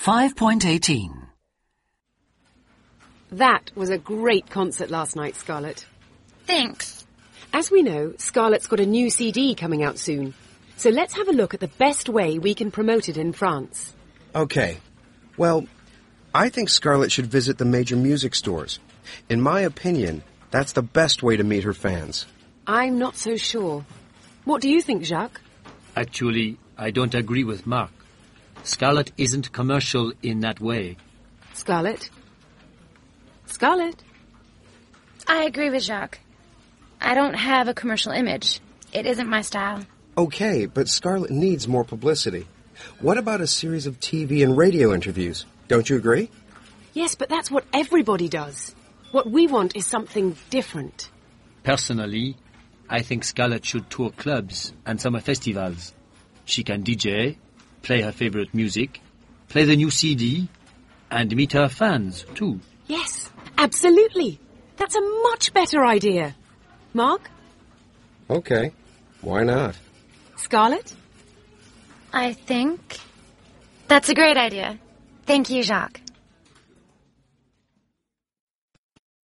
5.18. That was a great concert last night, Scarlett. Thanks. As we know, Scarlett's got a new CD coming out soon. So let's have a look at the best way we can promote it in France. Okay. Well, I think Scarlett should visit the major music stores. In my opinion, that's the best way to meet her fans. I'm not so sure. What do you think, Jacques? Actually, I don't agree with Mark. Scarlett isn't commercial in that way. Scarlett? Scarlett? I agree with Jacques. I don't have a commercial image. It isn't my style. Okay, but Scarlett needs more publicity. What about a series of TV and radio interviews? Don't you agree? Yes, but that's what everybody does. What we want is something different. Personally, I think Scarlett should tour clubs and summer festivals. She can DJ, play her favorite music, play the new CD, and meet her fans, too. Yes, absolutely. That's a much better idea. Mark? Okay, why not? Scarlett? I think that's a great idea. Thank you, Jacques.